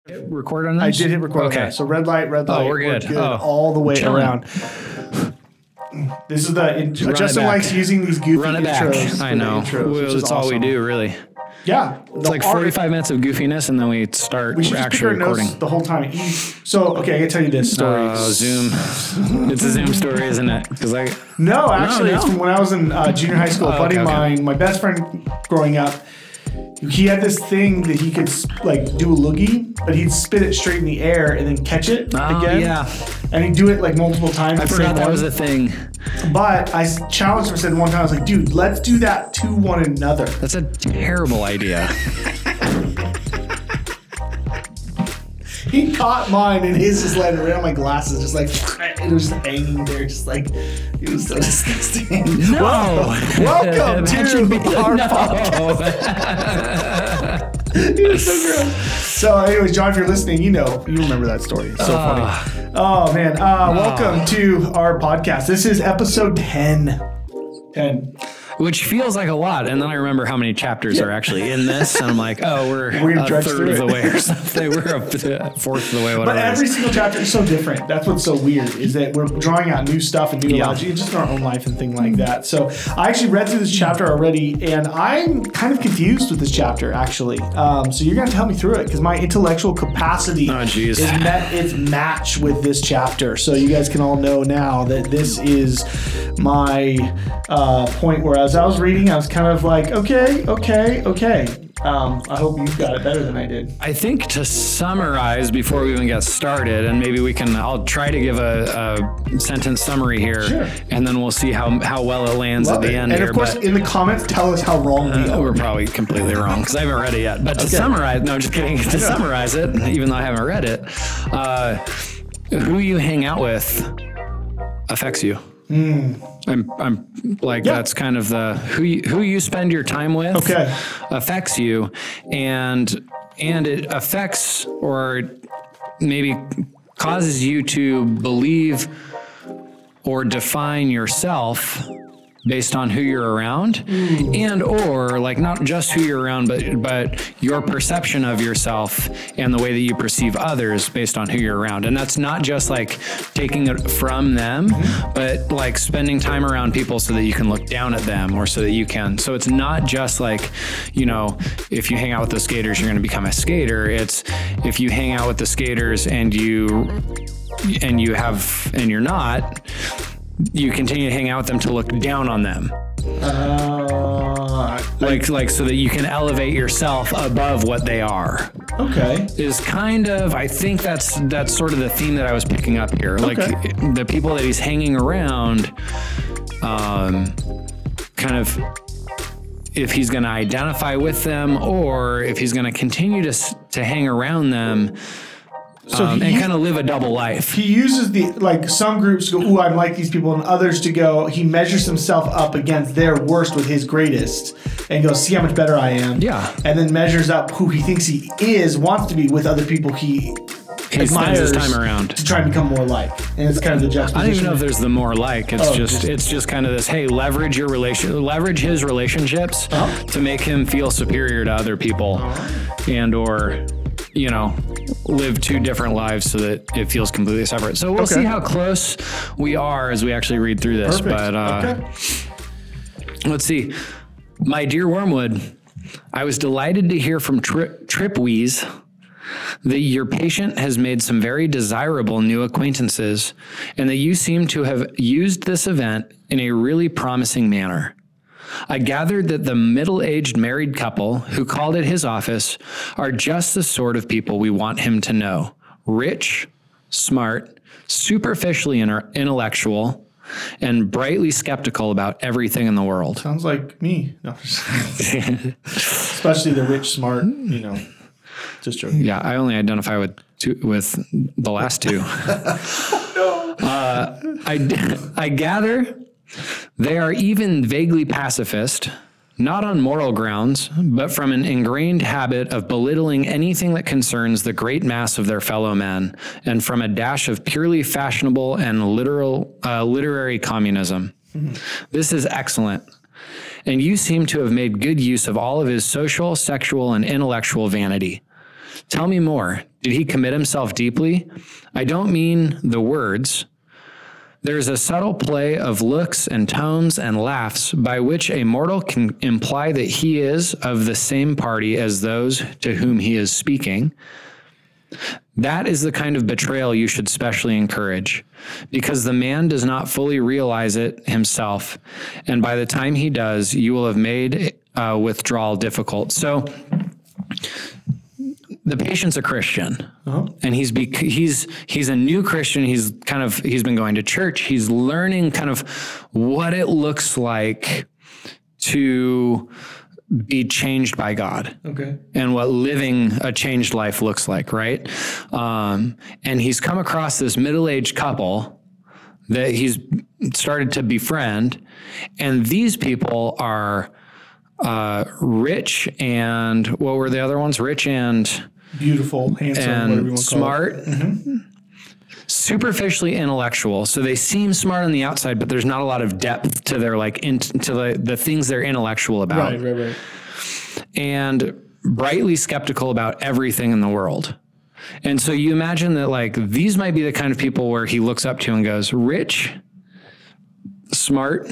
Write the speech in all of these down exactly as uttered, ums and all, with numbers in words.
Record on this? I did hit record. Okay. On that. So red light, red light. Oh, we're good. We're good Oh. all the way Chilling. around. This is the in, Justin back. likes using these goofy Run it back. intros. I for the know. Intros, Well, which is that's all we awesome. do, really. Yeah, It's like forty-five minutes of goofiness, and then we start We should just pick actually our notes recording. the whole time. He- So okay, I can tell you this story. Uh, Zoom. It's a Zoom story, isn't it? Because I No, actually, no. it's from when I was in uh, junior high school. A Oh, buddy okay, of okay. mine, my best friend growing up, he had this thing that he could like do a loogie, but he'd spit it straight in the air and then catch it Oh, again. yeah. And he'd do it like multiple times. I the forgot same that one. was a thing. But I s- challenged him and said one time, I was like, dude, let's do that to one another. That's a terrible idea. He caught mine and his just landed right on my glasses, just like, it was just hanging there, just like, it was so disgusting. No. Welcome, welcome That to should be- our no. podcast. It was so gross. So, anyways, John, if you're listening, you know, you remember that story. It's so funny. Oh, man. Uh, welcome to our podcast. This is episode ten. ten. Which feels like a lot, and then I remember how many chapters are actually in this, and I'm like, oh, we're, We're gonna a trudge third through of the it. way or something. We're a fourth of the way, whatever. But it every is. single chapter is so different. That's what's so weird, is that we're drawing out new stuff and new Yeah. logic, just in our own life and thing like that. So I actually read through this chapter already, and I'm kind of confused with this chapter, actually. Um, so you're going to help me through it, because my intellectual capacity Oh, geez. is met its match with this chapter. So you guys can all know now that this is my uh, point where as I was reading, I was kind of like, okay, okay, okay. Um, I hope you've got it better than I did. I think to summarize before we even get started, and maybe we can, I'll try to give a, a sentence summary here, Sure. and then we'll see how how well it lands Love at the it. end and here. of course, but in the comments, tell us how wrong we uh, are. we're probably completely wrong because I haven't read it yet. But to Okay. summarize, no, just kidding. To summarize it, even though I haven't read it, uh, who you hang out with affects you. I'm, I'm like, Yeah. that's kind of the, who you, who you spend your time with Okay. affects you, and, and it affects or maybe causes you to believe or define yourself based on who you're around, and or like not just who you're around, but but your perception of yourself and the way that you perceive others based on who you're around. And that's not just like taking it from them, but like spending time around people so that you can look down at them, or so that you can. So it's not just like, you know, if you hang out with the skaters, you're going to become a skater. It's if you hang out with the skaters and you and you have and you're not, you continue to hang out with them to look down on them. Uh, Like, like so that you can elevate yourself above what they are. okay. Is kind of, I think that's that's sort of the theme that I was picking up here. Like Okay. the people that he's hanging around, um, kind of, if he's going to identify with them, or if he's going to continue to s- to hang around them, So um, he, and kind of live a double life. he uses the, like some groups go, ooh, I'm like these people, and others to go, he measures himself up against their worst with his greatest and goes, see how much better I am. Yeah. And then measures up who he thinks he is, wants to be with other people he He spends admires his time around. to try and become more like. And it's kind of the juxtaposition. I don't even know if there's the more like. It's Oh, just, just- it's just kind of this. Hey, leverage your relation, leverage his relationships Uh-huh. to make him feel superior to other people, and or, you know, live two different lives so that it feels completely separate. So we'll Okay. see how close we are as we actually read through this. Perfect. But uh, okay. let's see. My dear Wormwood, I was delighted to hear from Tri- Tripweeze that your patient has made some very desirable new acquaintances, and that you seem to have used this event in a really promising manner. I gathered that the middle-aged married couple who called at his office are just the sort of people we want him to know. Rich, smart, superficially inter- intellectual, and brightly skeptical about everything in the world. Sounds like me. No, especially the rich, smart, you know. Just joking. Yeah, I only identify with two, with the last two. uh, I, I gather they are even vaguely pacifist, not on moral grounds, but from an ingrained habit of belittling anything that concerns the great mass of their fellow men, and from a dash of purely fashionable and literal uh, literary communism. Mm-hmm. This is excellent. And you seem to have made good use of all of his social, sexual, and intellectual vanity. Tell me more. Did he commit himself deeply? I don't mean the words. There's a subtle play of looks and tones and laughs by which a mortal can imply that he is of the same party as those to whom he is speaking. That is the kind of betrayal you should specially encourage, because the man does not fully realize it himself, and by the time he does, you will have made uh, withdrawal difficult. So the patient's a Christian, uh-huh. and he's bec- he's he's a new Christian. He's kind of he's been going to church. He's learning kind of what it looks like to be changed by God, okay, and what living a changed life looks like, right? Um, and he's come across this middle-aged couple that he's started to befriend, and these people are uh, rich and what were the other ones? Rich and beautiful, handsome, and whatever you want to smart. call it. Mm-hmm. Superficially intellectual. So they seem smart on the outside, but there's not a lot of depth to their like in, to the, the things they're intellectual about. Right, right, right. And brightly skeptical about everything in the world. And so you imagine that like these might be the kind of people where he looks up to and goes, rich, smart,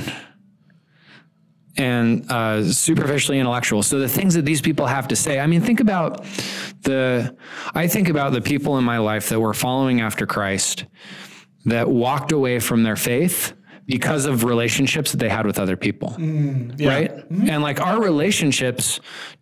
and uh, superficially intellectual. So the things that these people have to say, I mean, think about the, I think about the people in my life that were following after Christ that walked away from their faith because of relationships that they had with other people, mm, yeah. right? Mm-hmm. And like our relationships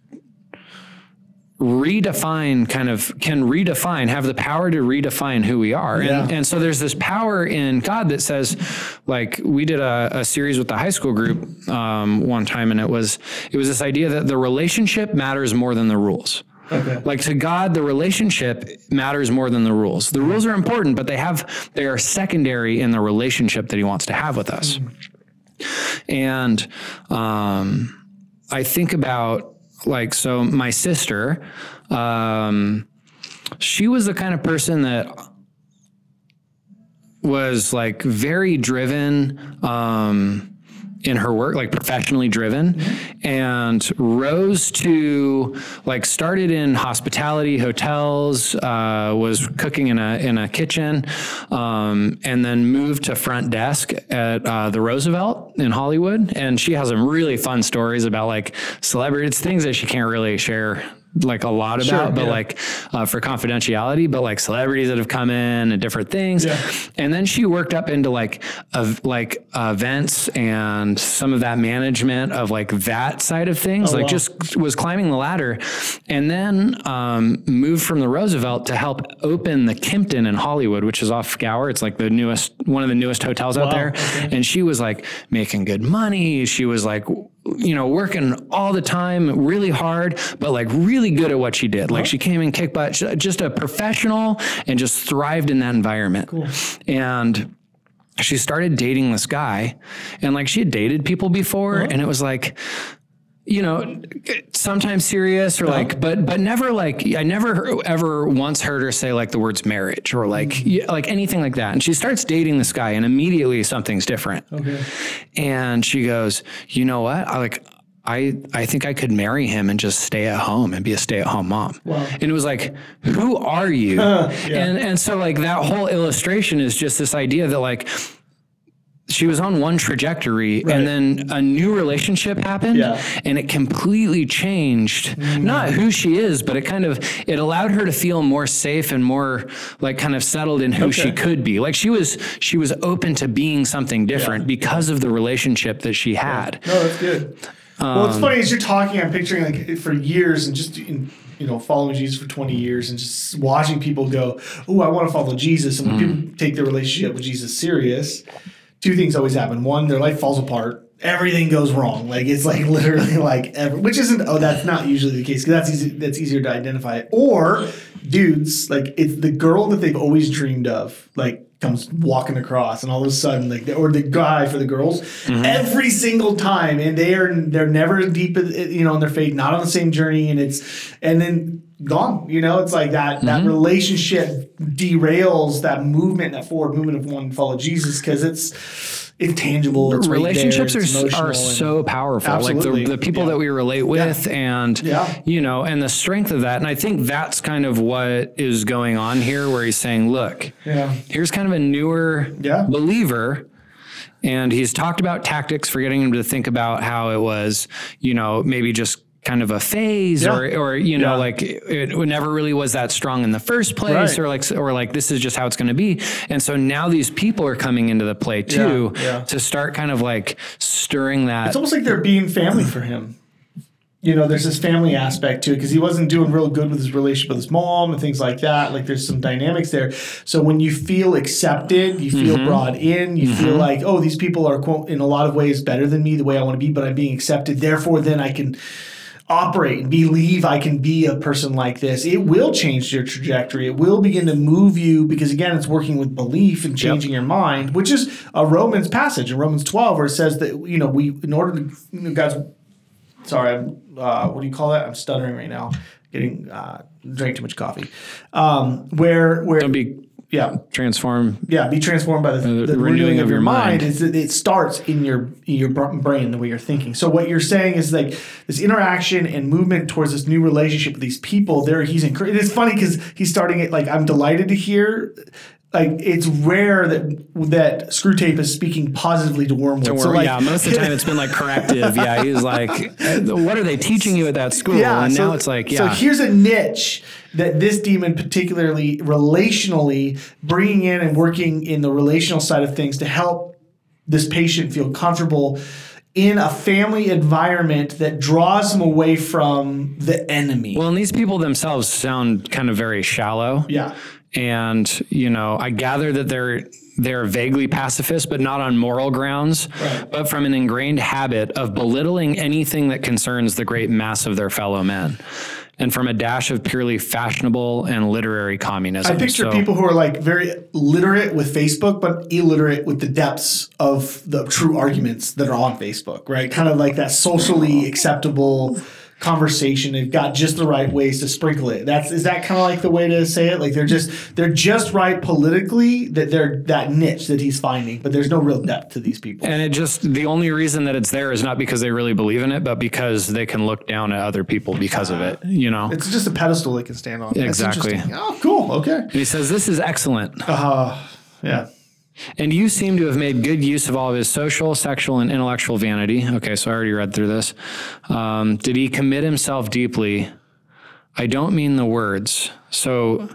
redefine kind of can redefine, have the power to redefine who we are. Yeah. And, and so there's this power in God that says, like we did a, a series with the high school group um, one time, and it was, it was this idea that the relationship matters more than the rules. Okay. Like to God, the relationship matters more than the rules. The rules are important, but they have, they are secondary in the relationship that he wants to have with us. Mm-hmm. And um, I think about, like, so my sister, um, she was the kind of person that was like very driven, um, in her work, like professionally driven, mm-hmm. and rose to like started in hospitality, hotels, uh, was cooking in a, in a kitchen, um, and then moved to front desk at, uh, the Roosevelt in Hollywood. And she has some really fun stories about like celebrities, things that she can't really share like a lot about, sure, but yeah. like uh, for confidentiality, but like celebrities that have come in and different things. Yeah. And then she worked up into like, of like uh, events and some of that management of like that side of things, oh, like wow. just was climbing the ladder, and then um, moved from the Roosevelt to help open the Kimpton in Hollywood, which is off Gower. It's like the newest, one of the newest hotels wow. out there. Okay. And she was like making good money. She was like, you know, working all the time, really hard, but like really good at what she did. Like she came and kicked butt, just a professional, and just thrived in that environment. Cool. And she started dating this guy, and like she had dated people before, uh-huh. and it was like, you know, sometimes serious or like, uh-huh. but, but never like, I never ever once heard her say like the words marriage or like, mm-hmm. like anything like that. And she starts dating this guy, and immediately something's different. Okay. And she goes, you know what? I like, I, I think I could marry him and just stay at home and be a stay at home mom. Wow. And it was like, who are you? Uh, yeah. And, and so like that whole illustration is just this idea that like, she was on one trajectory, right. and then a new relationship happened, yeah. and it completely changed mm. not who she is, but it kind of, it allowed her to feel more safe and more like kind of settled in who okay. she could be. Like she was, she was open to being something different yeah. because of the relationship that she had. No, that's good. Um, well, it's funny as you're talking, I'm picturing like for years and just in, you know, following Jesus for twenty years and just watching people go, oh, I want to follow Jesus. And when mm. people take their relationship with Jesus serious, two things always happen. One, their life falls apart. Everything goes wrong. Like it's like literally like, every, which isn't, oh, that's not usually the case because that's easy, that's easier to identify. Or dudes, like it's the girl that they've always dreamed of, like comes walking across, and all of a sudden, like, or the guy for the girls, mm-hmm. every single time, and they are they're never deep, you know, in their faith, not on the same journey, and it's and then gone. You know, it's like that mm-hmm. that relationship derails that movement, that forward movement of wanting to follow Jesus, because it's it's tangible. It's relationships right there, it's are are and, so powerful. Absolutely. Like the, the people yeah. that we relate with, yeah. and yeah. you know, and the strength of that. And I think that's kind of what is going on here, where he's saying, "Look, yeah. here's kind of a newer yeah. believer." And he's talked about tactics for getting him to think about how it was, you know, maybe just kind of a phase yeah. or, or, you know, yeah. like it, it never really was that strong in the first place right. or like, or like, this is just how it's going to be. And so now these people are coming into the play too, yeah. Yeah. to start kind of like stirring that. It's almost like they're being family for him. You know, there's this family aspect to it because he wasn't doing real good with his relationship with his mom and things like that. Like there's some dynamics there. So when you feel accepted, you feel mm-hmm. brought in, you mm-hmm. feel like, oh, these people are, quote, in a lot of ways better than me, the way I want to be, but I'm being accepted. Therefore, then I can operate and believe I can be a person like this. It will change your trajectory. It will begin to move you because, again, it's working with belief and changing yep. your mind, which is a Romans passage in Romans twelve where it says that, you know, we, in order to, you know, guys, sorry, I'm, uh, what do you call that? I'm stuttering right now. Getting, uh, drank too much coffee. Um, where, where, Don't be yeah, transform. Yeah, be transformed by the, the, the renewing, renewing of your mind. mind. Is that it starts in your in your brain, the way you're thinking. So what you're saying is like this interaction and movement towards this new relationship with these people. There, he's encouraged. It's funny because he's starting it like I'm delighted to hear. Like it's rare that that Screwtape is speaking positively to Wormwood. To Worm, so like, yeah, most of the time it's been like corrective. Yeah, he's like, what are they teaching you at that school? Yeah, and so, now it's like, yeah. So here's a niche that this demon, particularly relationally, bringing in and working in the relational side of things to help this patient feel comfortable in a family environment that draws them away from the enemy. Well, and these people themselves sound kind of very shallow. Yeah. And, you know, I gather that they're they're vaguely pacifist, but not on moral grounds, right. but from an ingrained habit of belittling anything that concerns the great mass of their fellow men. And from a dash of purely fashionable and literary communism. I picture so, people who are like very literate with Facebook, but illiterate with the depths of the true arguments that are on Facebook, right? Kind of like that socially acceptable conversation. They've got just the right ways to sprinkle it. That's is that kind of like the way to say it? Like they're just they're just right politically that they're that niche that he's finding, but there's no real depth to these people. And it just the only reason that it's there is not because they really believe in it, but because they can look down at other people because uh, of it. You know, it's just a pedestal they can stand on. Exactly. Oh, cool. Okay. And he says this is excellent. Uh, yeah. And you seem to have made good use of all of his social, sexual, and intellectual vanity. Okay, so I already read through this. Um, did he commit himself deeply? I don't mean the words. So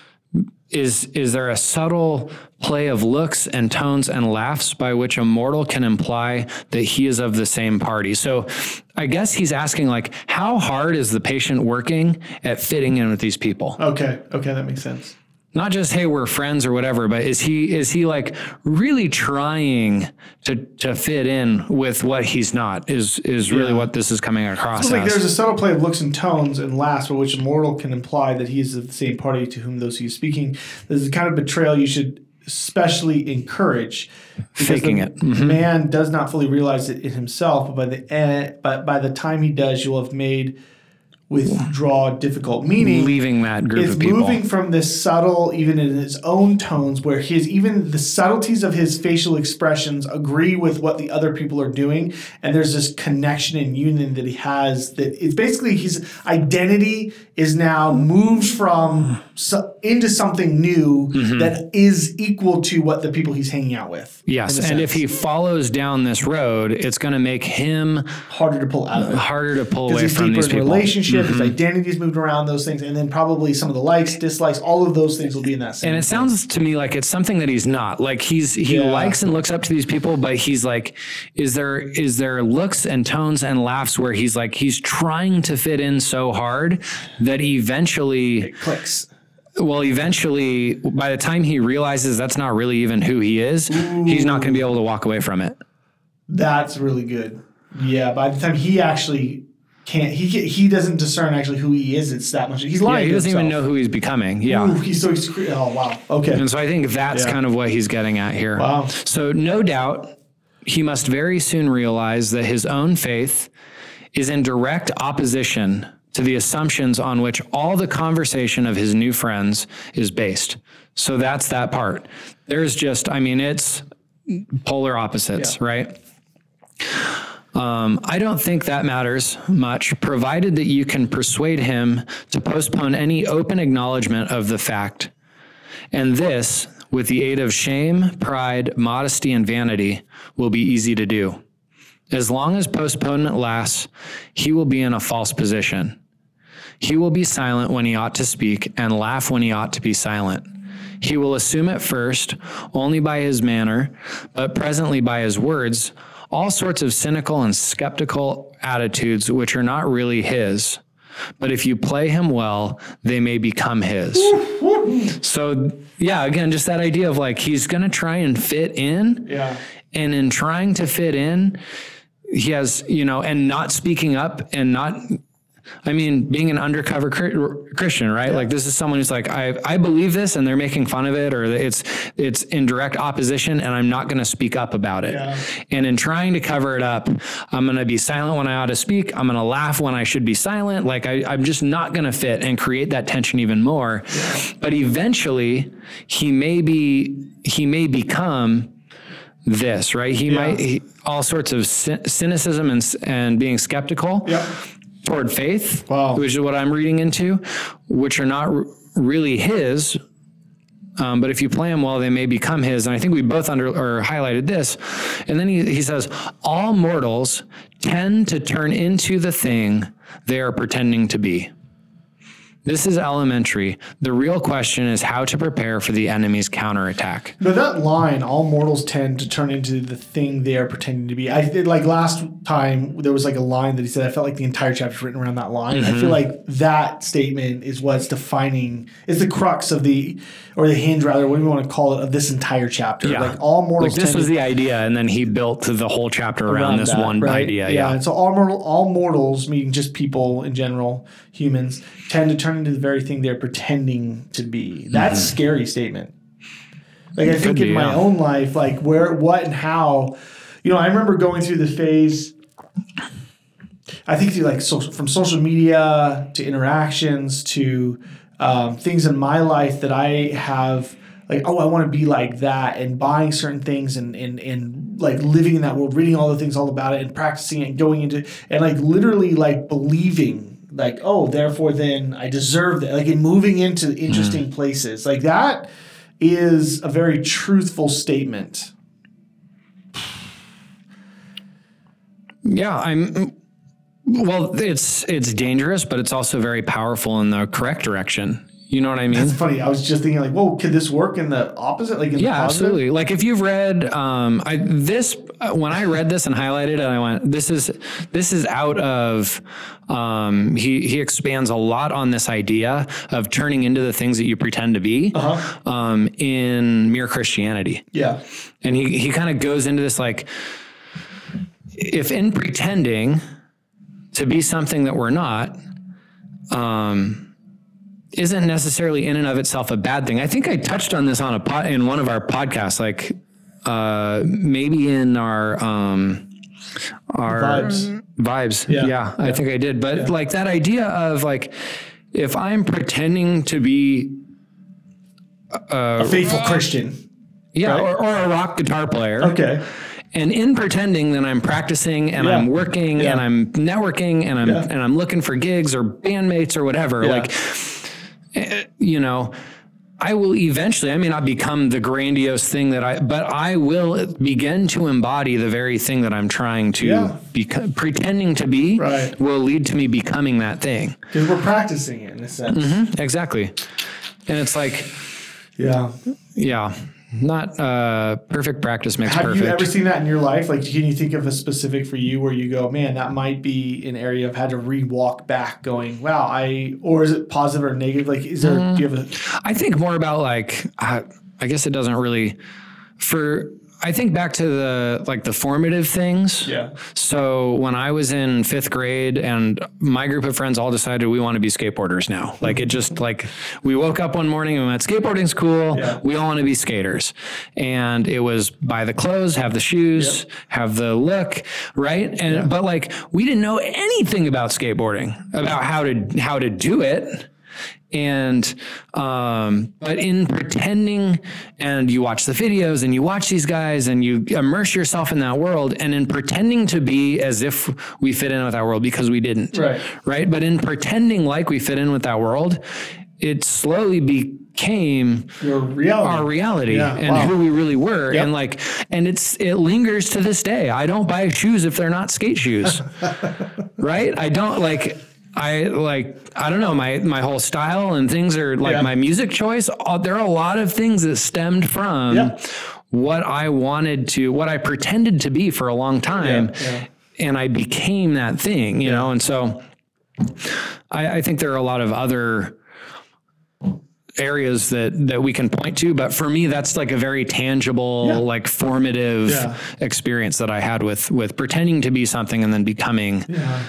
is is there a subtle play of looks and tones and laughs by which a mortal can imply that he is of the same party? So I guess he's asking, like, how hard is the patient working at fitting in with these people? Okay, okay, that makes sense. Not just, hey, we're friends or whatever, but is he is he like really trying to to fit in with what he's not is is really yeah. what this is coming across so like as. There's a subtle play of looks and tones and laughs by which a mortal can imply that he is of the same party to whom those he is speaking. There's a kind of betrayal you should especially encourage. Faking the it. Mm-hmm. Man does not fully realize it in himself, but by the end, but by the time he does, you'll have made withdraw difficult, meaning leaving that group it's of people. Moving from this subtle, even in his own tones, where his even the subtleties of his facial expressions agree with what the other people are doing, and there's this connection and union that he has. That it's basically his identity is now moved from so, into something new mm-hmm. that is equal to what the people he's hanging out with. Yes, and sense. If he follows down this road, it's going to make him harder to pull out of it. Harder to pull away from these people. Relationship, mm-hmm. his identity's moved around, those things, and then probably some of the likes, dislikes, all of those things will be in that same. And it thing. sounds to me like it's something that he's not. Like he's he yeah. likes and looks up to these people, but he's like, is there is there looks and tones and laughs where he's like he's trying to fit in so hard that eventually it clicks. Well, eventually, by the time he realizes that's not really even who he is, Ooh. He's not going to be able to walk away from it. That's really good. Yeah, by the time he actually can't, he he doesn't discern actually who he is. It's that much. He's lying. Yeah, he doesn't himself. even know who he's becoming. Yeah, Ooh, he's so he's, oh wow. Okay. And so I think that's yeah. kind of what he's getting at here. Wow. So no doubt, he must very soon realize that his own faith is in direct opposition to the assumptions on which all the conversation of his new friends is based. So that's that part. There's just, I mean, it's polar opposites, Yeah. right? Um, I don't think that matters much, provided that you can persuade him to postpone any open acknowledgement of the fact. And this, with the aid of shame, pride, modesty, and vanity, will be easy to do. As long as postponement lasts, he will be in a false position. He will be silent when he ought to speak and laugh when he ought to be silent. He will assume at first, only by his manner, but presently by his words, all sorts of cynical and skeptical attitudes which are not really his. But if you play him well, they may become his. So, yeah, again, just that idea of like, he's going to try and fit in. Yeah. And in trying to fit in, he has, you know, and not speaking up and not, I mean, being an undercover Christian, right? Yeah. Like this is someone who's like, I, I believe this and they're making fun of it, or it's, it's in direct opposition and I'm not going to speak up about it. Yeah. And in trying to cover it up, I'm going to be silent when I ought to speak. I'm going to laugh when I should be silent. Like I, I'm just not going to fit and create that tension even more. Yeah. But eventually he may be, he may become this, right? He yeah. might, he, all sorts of cynicism and, and being skeptical. Yeah. Toward faith, wow. which is what I'm reading into, which are not r- really his, um, but if you play them well, they may become his. And I think we both under or highlighted this. And then he, he says, all mortals tend to turn into the thing they are pretending to be. This is elementary. The real question is how to prepare for the enemy's counterattack. But that line, all mortals tend to turn into the thing they are pretending to be. I did, like last time, there was like a line that he said, I felt like the entire chapter is written around that line. Mm-hmm. I feel like that statement is what's defining, is the crux of the, or the hinge rather, what do you want to call it, of this entire chapter. Yeah. Like all mortals like this tend was to, the idea, and then he built the whole chapter around, around this that, one right? idea. Yeah. yeah. And so all mortal, all mortals, meaning just people in general, humans, tend to turn into the very thing they're pretending to be. That's mm-hmm. a scary statement. Like I think in be, my yeah. own life, like where, what, and how, you know, I remember going through the phase, I think through like social, from social media to interactions to um, things in my life that I have like, oh, I want to be like that, and buying certain things and, and, and like living in that world, reading all the things all about it and practicing it and going into, and like literally like believing like, oh, therefore then I deserve that. Like in moving into interesting mm. places. Like that is a very truthful statement. Yeah, I'm well, it's it's dangerous, but it's also very powerful in the correct direction. You know what I mean? That's funny. I was just thinking like, whoa, could this work in the opposite? Like in yeah, the positive? Absolutely. Like if you've read um, I, this, when I read this and highlighted it, I went, this is, this is out of, um, he, he expands a lot on this idea of turning into the things that you pretend to be uh-huh. um, in Mere Christianity. Yeah. And he, he kind of goes into this, like, if in pretending to be something that we're not, um, isn't necessarily in and of itself a bad thing. I think I touched on this on a pod, in one of our podcasts, like uh, maybe in our um, our vibes. vibes. Yeah. yeah, yeah, I think I did. But yeah. like that idea of like, if I'm pretending to be a, a faithful uh, Christian, yeah, right? or, or a rock guitar player, okay. And in pretending, then I'm practicing and yeah. I'm working yeah. and I'm networking and I'm yeah. and I'm looking for gigs or bandmates or whatever. Yeah. Like, you know, I will eventually, I may not become the grandiose thing that I, but I will begin to embody the very thing that I'm trying to yeah. be, pretending to be right. will lead to me becoming that thing. Because we're practicing it in a sense. Mm-hmm, exactly. And it's like, yeah, yeah. Not uh, perfect practice makes Have perfect. Have you ever seen that in your life? Like, can you think of a specific for you where you go, man, that might be an area I've had to re-walk back going, wow, I, or is it positive or negative? Like, is there, mm, do you have a... I think more about like, uh, I guess it doesn't really, for, I think back to the, like the formative things. Yeah. So when I was in fifth grade and my group of friends all decided we want to be skateboarders now. Like it just like, we woke up one morning and went, skateboarding's cool. Yeah. We all want to be skaters. And it was buy the clothes, have the shoes, yep. have the look, right? And, yeah. but like, we didn't know anything about skateboarding, about how to, how to do it. And, um, but in pretending, and you watch the videos and you watch these guys and you immerse yourself in that world, and in pretending to be as if we fit in with that world, because we didn't. Right. Right. But in pretending like we fit in with that world, it slowly became Your reality. our reality Yeah. and Wow. who we really were. Yep. And like, and it's, it lingers to this day. I don't buy shoes if they're not skate shoes. Right. I don't like, I like, I don't know, my, my whole style and things are like Yeah. my music choice. Uh, there are a lot of things that stemmed from Yep. what I wanted to, what I pretended to be for a long time. Yeah, yeah. And I became that thing, you know? And so I, I think there are a lot of other areas that, that we can point to, but for me, that's like a very tangible, Yeah. like formative Yeah. experience that I had with, with pretending to be something and then becoming, Yeah.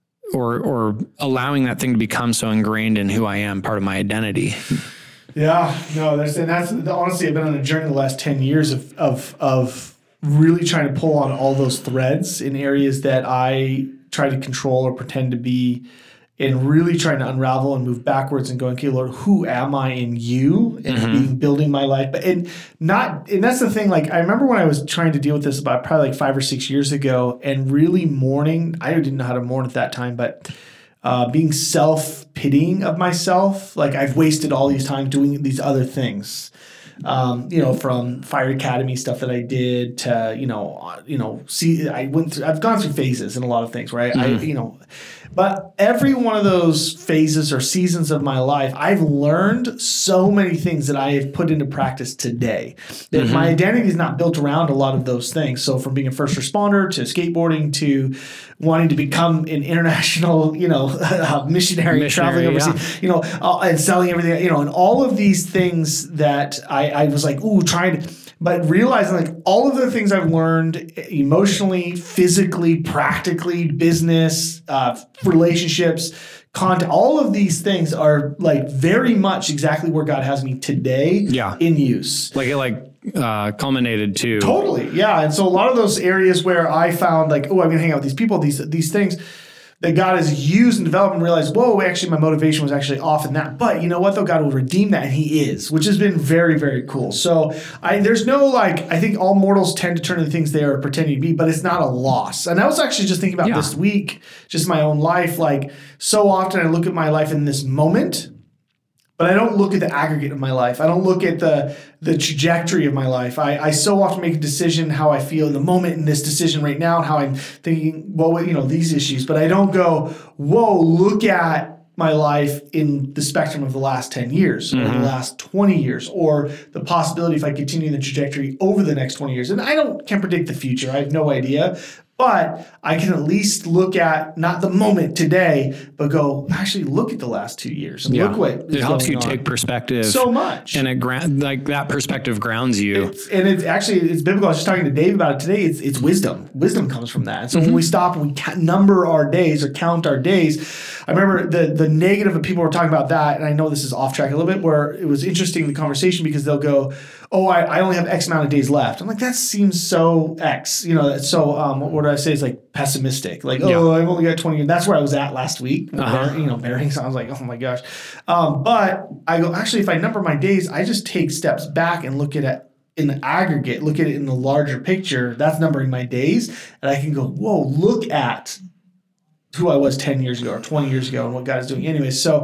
or, or allowing that thing to become so ingrained in who I am, part of my identity. Yeah, no, that's and that's honestly, I've been on a journey the last ten years of of of really trying to pull on all those threads in areas that I try to control or pretend to be, and really trying to unravel and move backwards and going, okay, Lord, who am I in you, and Mm-hmm. being, building my life, but and not, and that's the thing. Like, I remember when I was trying to deal with this about probably like five or six years ago, and really mourning. I didn't know how to mourn at that time, but. Uh, being self-pitying of myself, like I've wasted all these time doing these other things, um, you know, from Fire Academy stuff that I did to, you know, uh, you know, see, I went through, I've gone through phases in a lot of things, right? Mm-hmm. I, you know, but every one of those phases or seasons of my life, I've learned so many things that I have put into practice today. That Mm-hmm. my identity is not built around a lot of those things. So from being a first responder to skateboarding to wanting to become an international, you know, missionary, Missionary, traveling overseas, you know, uh, and selling everything, you know, and all of these things that I, I was like, ooh, trying to, but realizing like all of the things I've learned emotionally, physically, practically, business, uh, relationships, content, all of these things are like very much exactly where God has me today Yeah. in use. Like it like uh, culminated to Totally. Yeah. And so a lot of those areas where I found like, oh, I'm going to hang out with these people, these, these things that God has used and developed, and realized, whoa, actually my motivation was actually off in that. But you know what though? God will redeem that, and he is, which has been very, very cool. So I, there's no like, I think all mortals tend to turn to the things they are pretending to be, but it's not a loss. And I was actually just thinking about Yeah. this week, just my own life. Like so often I look at my life in this moment, but I don't look at the aggregate of my life. I don't look at the the trajectory of my life. I, I so often make a decision how I feel in the moment in this decision right now and how I'm thinking, well, you know, these issues. But I don't go, whoa, look at my life in the spectrum of the last ten years or the last twenty years, or the possibility if I continue the trajectory over the next twenty years. And I don't can predict the future. I have no idea. But I can at least look at not the moment today, but go, actually look at the last two years and yeah. look what is it helps going you on. take perspective So much. and it gra- like that perspective grounds you. It's, and it's actually, it's biblical. I was just talking to Dave about it today. It's it's wisdom. Wisdom comes from that. And so when we stop and we ca- number our days or count our days, I remember the the negative of people were talking about that. And I know this is off track a little bit, where it was interesting, the conversation, because they'll go, oh, I, I only have X amount of days left. I'm like, that seems so X, you know, so um, what do I say? It's like pessimistic. Like, oh, Yeah. I've only got twenty years. That's where I was at last week, Uh-huh. you know, bearing. So I was like, oh my gosh. Um, but I go, actually, if I number my days, I just take steps back and look at it in the aggregate, look at it in the larger picture. That's numbering my days. And I can go, whoa, look at who I was ten years ago or twenty years ago and what God is doing. Anyway, so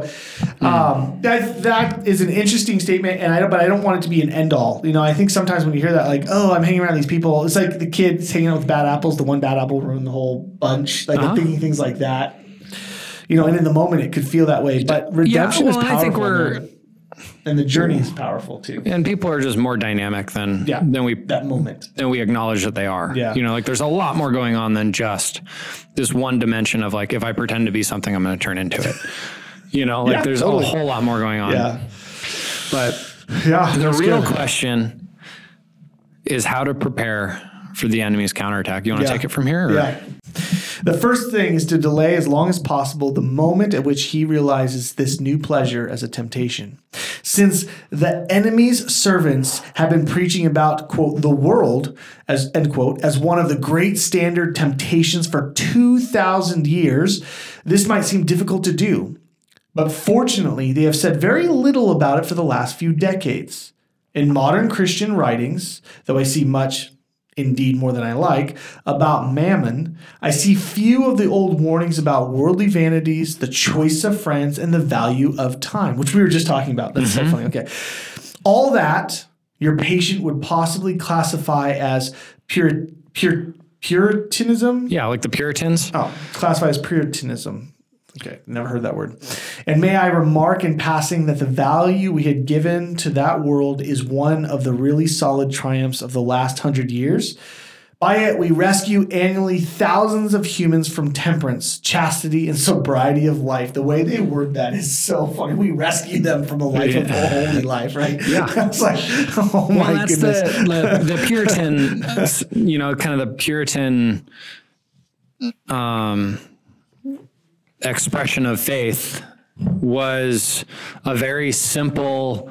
um, that that is an interesting statement, and I don't, but I don't want it to be an end all. You know, I think sometimes when you hear that, like, oh, I'm hanging around these people, it's like the kids hanging out with bad apples. The one bad apple ruined the whole bunch. Like Uh-huh. I'm thinking things like that. You know, and in the moment it could feel that way, but redemption yeah, is well, powerful. I think we're, man. And the journey is powerful too. and people are just more dynamic than Yeah. than we That moment. than we acknowledge that they are. Yeah. You know, like there's a lot more going on than just this one dimension of like, if I pretend to be something, I'm going to turn into it. You know, like Yeah, there's totally. a whole lot more going on. Yeah. But Yeah. the that's real good. question is how to prepare for the enemy's counterattack. You want to Yeah. take it from here? Or? Yeah. The first thing is to delay as long as possible the moment at which he realizes this new pleasure as a temptation. Since the enemy's servants have been preaching about, quote, the world, as end quote, as one of the great standard temptations for two thousand years, this might seem difficult to do. But fortunately, they have said very little about it for the last few decades. In modern Christian writings, though I see much, indeed more than I like, about mammon, I see few of the old warnings about worldly vanities, the choice of friends, and the value of time, which we were just talking about. That's mm-hmm. so funny. Okay. All that your patient would possibly classify as pure, pure, Puritanism? Yeah, like the Puritans. Oh, classified as Puritanism. Okay, never heard that word. And may I remark in passing that the value we had given to that world is one of the really solid triumphs of the last hundred years. By it, we rescue annually thousands of humans from temperance, chastity, and sobriety of life. The way they word that is so funny. We rescue them from a life yeah. of a holy life, right? Yeah. It's like, oh well, my that's goodness. The, the, the Puritan, you know, kind of the Puritan um, expression of faith was a very simple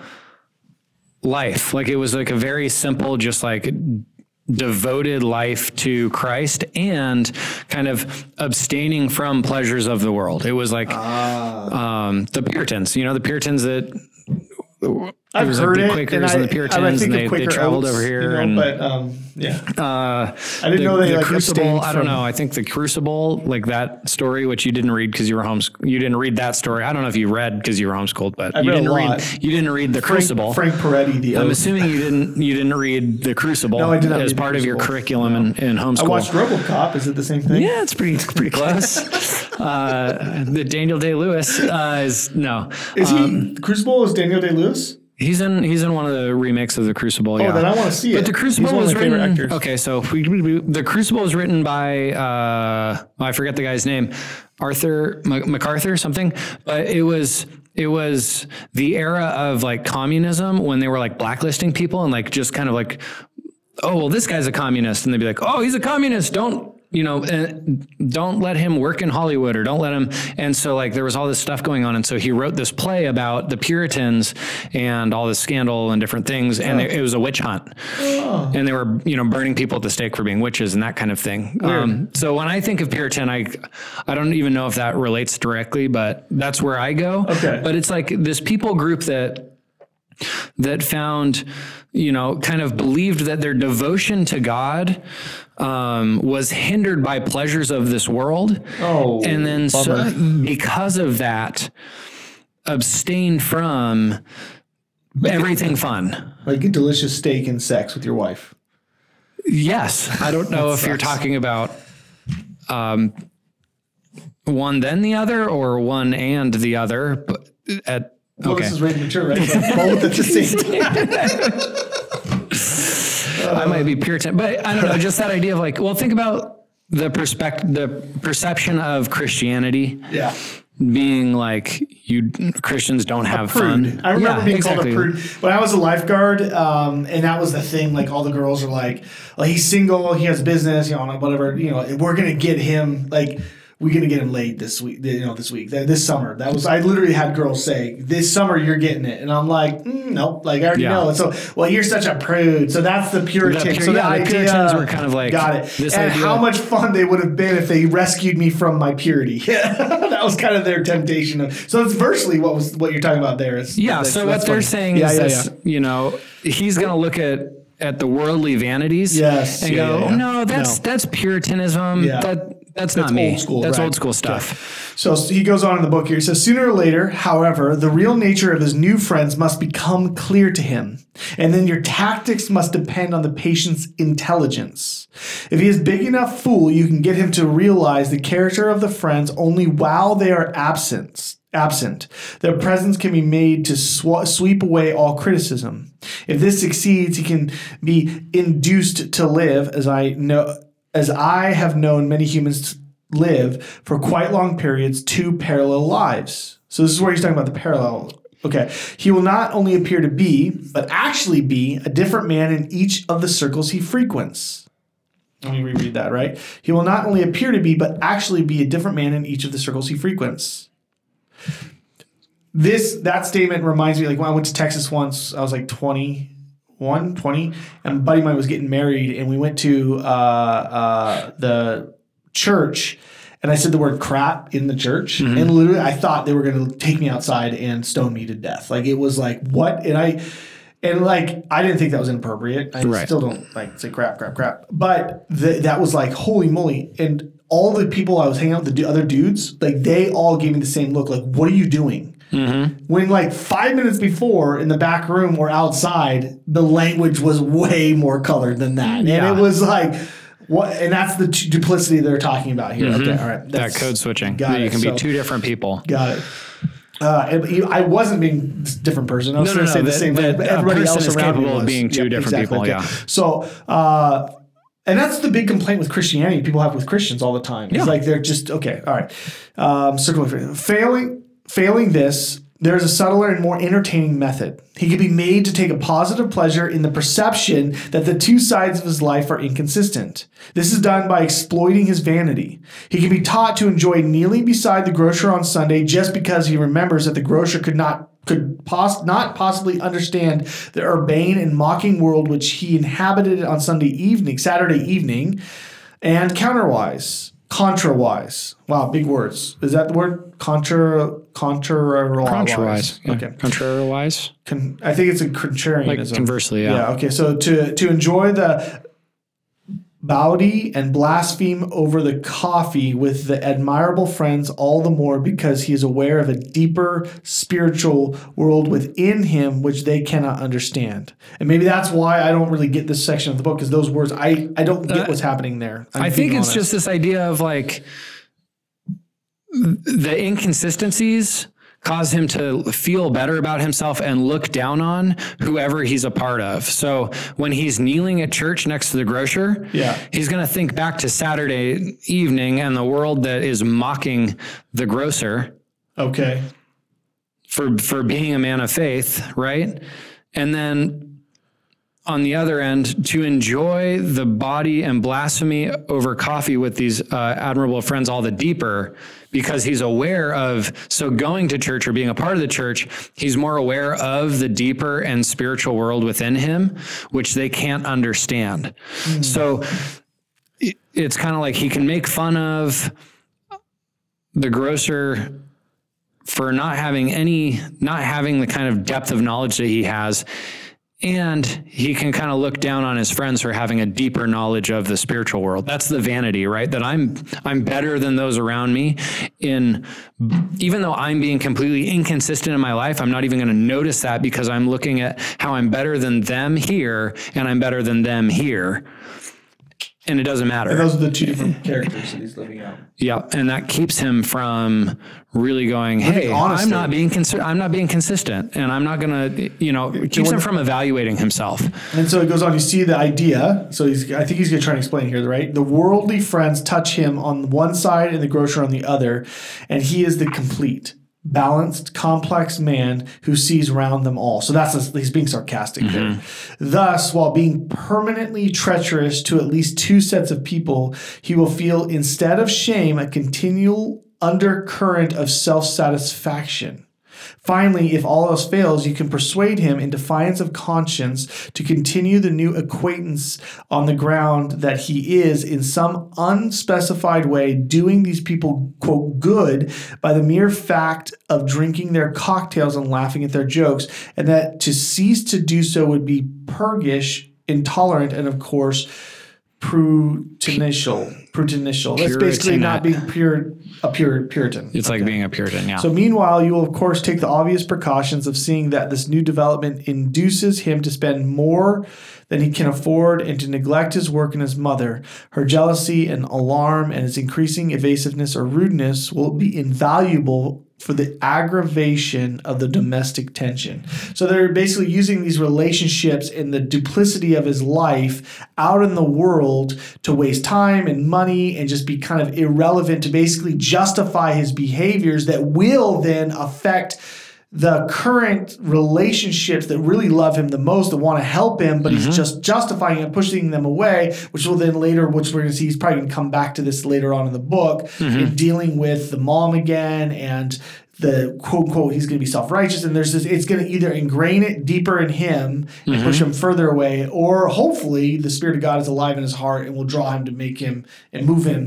life. Like it was like a very simple, just like devoted life to Christ and kind of abstaining from pleasures of the world. It was like ah. um, the Puritans, you know, the Puritans that I've it was heard like the it, Quakers and, and, I, the Puritans, and they, they traveled Oats, over here. You know, and but um, yeah, uh, I didn't the, know they the like Crucible. I don't from, know. I think the Crucible, like that story, which you didn't read because you were homes. You didn't read that story. I don't know if you read because you were homeschooled, but I you read didn't a read. lot. You didn't read the Frank, Crucible. Frank Peretti. The I'm Oath. assuming you didn't. You didn't read the Crucible no, I did not as read part of your curriculum no. in, in homeschool. I watched RoboCop. Is it the same thing? Yeah, it's pretty pretty close. uh, the Daniel Day-Lewis uh, is no. Is um, he Crucible? Is Daniel Day-Lewis? He's in he's in one of the remakes of the Crucible. Yeah. Oh, then I want to see it. But the Crucible He's one of was my favorite written. actors. Okay, so we, we, the Crucible was written by uh, I forget the guy's name, Arthur M- MacArthur something. But it was it was the era of like communism when they were like blacklisting people and like just kind of like, oh well, this guy's a communist, and they'd be like, oh, he's a communist. Don't. You know, don't let him work in Hollywood or don't let him. And so like there was all this stuff going on. And so he wrote this play about the Puritans and all this scandal and different things. And oh. it, it was a witch hunt. Oh. And they were, you know, burning people at the stake for being witches and that kind of thing. Um, so when I think of Puritan, I, I don't even know if that relates directly, but that's where I go. Okay. But it's like this people group that, that found, you know, kind of believed that their devotion to God um, was hindered by pleasures of this world. Oh, and then so, because of that, abstained from everything fun. Like a delicious steak and sex with your wife. Yes. I don't know if sucks. You're talking about um, one then the other or one and the other, but at Well, okay. This is rated mature, right? Both at the same time. uh, I might be Puritan, but I don't know. Just that idea of like, well, think about the perspective, the perception of Christianity. Yeah. Being like you Christians don't have fun. I remember yeah, being exactly. called a prude when I was a lifeguard, um, and that was the thing. Like all the girls are like, "Well, he's single, he has business, you know, whatever. You know, we're gonna get him like." We're gonna get him laid this week, you know, this week, this summer. That was I literally had girls say, "This summer you're getting it," and I'm like, mm, "Nope," like I already yeah. know. So, well, you're such a prude. So that's the Puritan. The, pur- so yeah, the, the idea, Puritans were kind of like, got it. This and idea. How much fun they would have been if they rescued me from my purity. That was kind of their temptation. Of, so it's virtually what was what you're talking about there. Is yeah. So what they're saying yeah, is yeah, this, yeah. you know, he's gonna look at. at the worldly vanities yes, and yeah, go, yeah, yeah. no, that's, no. that's Puritanism. Yeah. That that's, that's not me. Old school, that's right. old school stuff. Okay. So he goes on in the book here. He says, sooner or later, however, the real nature of his new friends must become clear to him. And then your tactics must depend on the patient's intelligence. If he is big enough fool, you can get him to realize the character of the friends only while they are absent. Absent. Their presence can be made to sw- sweep away all criticism. If this succeeds, he can be induced to live, as I know, as I have known many humans live for quite long periods, two parallel lives. So this is where he's talking about the parallel. Okay. He will not only appear to be, but actually be a different man in each of the circles he frequents. Let me reread that, right? He will not only appear to be, but actually be a different man in each of the circles he frequents. This, that statement reminds me, like when I went to Texas once, I was like twenty-one, twenty, and a buddy of mine was getting married, and we went to uh, uh, the church, and I said the word crap in the church, mm-hmm. and literally I thought they were going to take me outside and stone me to death. Like it was like, what? And I, and like, I didn't think that was inappropriate. I right. still don't like say crap, crap, crap. But the, that was like, holy moly. And all the people I was hanging out with, the other dudes, like they all gave me the same look. Like, what are you doing? Mm-hmm. When like five minutes before in the back room or outside, the language was way more colored than that. Yeah. And it was like, what? And that's the t- duplicity they're talking about here. Mm-hmm. Okay, all right. That code switching. Got you it. can so, be two different people. Got it. Uh, and I wasn't being a different person. I was no, going no, to no, say the same that, thing. But everybody else is around me capable was. of being two yep, different exactly. people. Okay. Yeah. So, uh, and that's the big complaint with Christianity people have with Christians all the time. It's yeah. like they're just okay. All right. Um, circling failing failing this. There is a subtler and more entertaining method. He can be made to take a positive pleasure in the perception that the two sides of his life are inconsistent. This is done by exploiting his vanity. He can be taught to enjoy kneeling beside the grocer on Sunday just because he remembers that the grocer could not could pos- not possibly understand the urbane and mocking world which he inhabited on Sunday evening, Saturday evening, and counterwise. Contrawise. Wow, big words. Is that the word? Contra, contrariwise. Contrariwise. Yeah. Okay. Contrariwise. Con, I think it's a contrarianism. Like conversely, yeah. Yeah. Okay. So to to enjoy the bawdy and blaspheme over the coffee with the admirable friends all the more because he is aware of a deeper spiritual world within him which they cannot understand. And maybe that's why I don't really get this section of the book, because those words, I, I don't get uh, what's happening there. I'm I think it's honest. just this idea of like the inconsistencies cause him to feel better about himself and look down on whoever he's a part of. So when he's kneeling at church next to the grocer, yeah. he's going to think back to Saturday evening and the world that is mocking the grocer. Okay. For, for being a man of faith, right? And then on the other end, to enjoy the body and blasphemy over coffee with these uh, admirable friends all the deeper, because he's aware of, so going to church or being a part of the church, he's more aware of the deeper and spiritual world within him, which they can't understand. Mm. So it, it's kind of like he can make fun of the grocer for not having any, not having the kind of depth of knowledge that he has. And he can kind of look down on his friends for having a deeper knowledge of the spiritual world. That's the vanity, right? That I'm I'm better than those around me. In even though I'm being completely inconsistent in my life, I'm not even going to notice that because I'm looking at how I'm better than them here and I'm better than them here. And it doesn't matter. And those are the two different characters that he's living out. Yeah, and that keeps him from really going, hey, I'm not being cons- I'm not being consistent, and I'm not going to, you know, it keeps him from evaluating himself. And so it goes on, you see the idea. So he's, I think he's going to try and explain here, right? The worldly friends touch him on one side and the grocer on the other, and he is the complete, balanced, complex man who sees round them all. So that's a, he's being sarcastic mm-hmm. there. Thus, while being permanently treacherous to at least two sets of people, he will feel, instead of shame, a continual undercurrent of self-satisfaction. Finally, if all else fails, you can persuade him in defiance of conscience to continue the new acquaintance on the ground that he is in some unspecified way doing these people, quote, good by the mere fact of drinking their cocktails and laughing at their jokes, and that to cease to do so would be purgish, intolerant, and of course, puritanical. Puritanical. That's basically not being pure, a pure Puritan. It's okay. Like being a Puritan, yeah. So meanwhile, you will, of course, take the obvious precautions of seeing that this new development induces him to spend more than he can afford and to neglect his work and his mother. Her jealousy and alarm and his increasing evasiveness or rudeness will be invaluable for the aggravation of the domestic tension. So they're basically using these relationships and the duplicity of his life out in the world to waste time and money and just be kind of irrelevant to basically justify his behaviors that will then affect the current relationships that really love him the most, that want to help him, but mm-hmm. he's just justifying and pushing them away, which will then later, which we're going to see, he's probably going to come back to this later on in the book, mm-hmm. in dealing with the mom again and the quote unquote, he's going to be self-righteous. And there's this, it's going to either ingrain it deeper in him and mm-hmm. push him further away, or hopefully the Spirit of God is alive in his heart and will draw him to make him and move him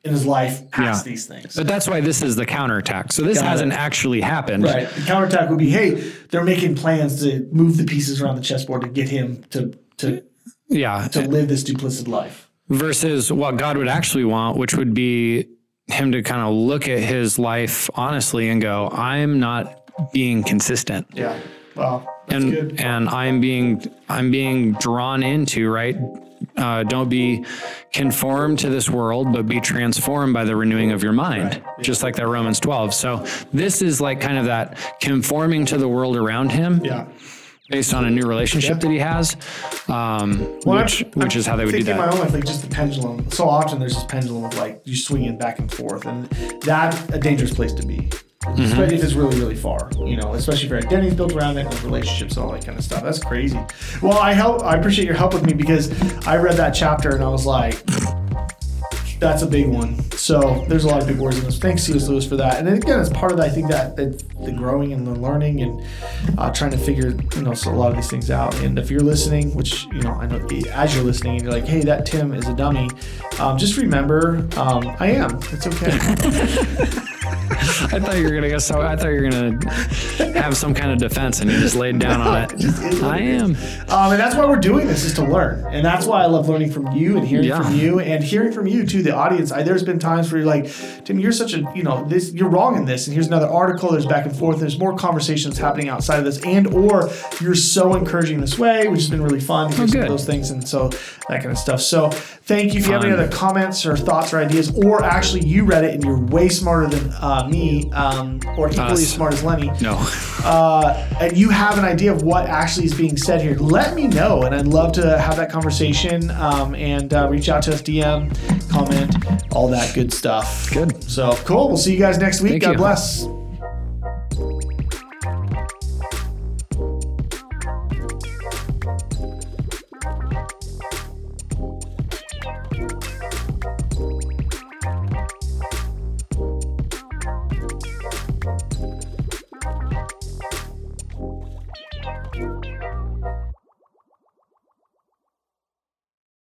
in his life past Yeah. these things. But that's why this is the counterattack. So this Got hasn't it. actually happened. Right. The counterattack would be, hey, they're making plans to move the pieces around the chessboard to get him to to Yeah. to live this duplicit life. Versus what God would actually want, which would be him to kind of look at his life honestly and go, I'm not being consistent. Yeah. Wow. That's and good. and I'm being I'm being drawn into, right? Uh, don't be conformed to this world, but be transformed by the renewing of your mind, Right. Yeah. just like that Romans twelve. So this is like kind of that conforming to the world around him, Yeah. based on a new relationship that he has, um, Well, which I'm- which I'm is how they would do thinking that. in my own life, like just the pendulum. So often there's this pendulum of like you swinging back and forth, and that's a dangerous place to be. Mm-hmm. Especially if it's really, really far, you know, especially if your identity's built around it, with relationships, all that kind of stuff. That's crazy. Well, I help. I appreciate your help with me because I read that chapter and I was like, that's a big one. So there's a lot of big words in this. Thanks, C S. Lewis, for that. And then again, it's part of that. I think that, that the growing and the learning and uh, trying to figure, you know, so a lot of these things out. And if you're listening, which, you know, I know as you're listening and you're like, hey, that Tim is a dummy, um, just remember, um, I am. It's okay. I thought you were gonna go. So I thought you were gonna have some kind of defense, and you just laid down on it. Just is what I it is. am. Um, and that's why we're doing this, is to learn. And that's why I love learning from you and hearing Yeah. from you and hearing from you too, the audience. I, there's been times where you're like, Tim, you're such a, you know, this, you're wrong in this. And here's another article. There's back and forth. There's more conversations happening outside of this, and or you're so encouraging this way, which has been really fun to hear Oh, some of good. those things. And so that kind of stuff. So thank you. If you have any Fun. other comments or thoughts or ideas, or actually you read it and you're way smarter than uh, me, um, or equally Us. as smart as Lenny, No. uh, and you have an idea of what actually is being said here, let me know. And I'd love to have that conversation, um, and uh, reach out to us, D M, comment, all that good stuff. Good. So cool. We'll see you guys next week. Thank God you. bless.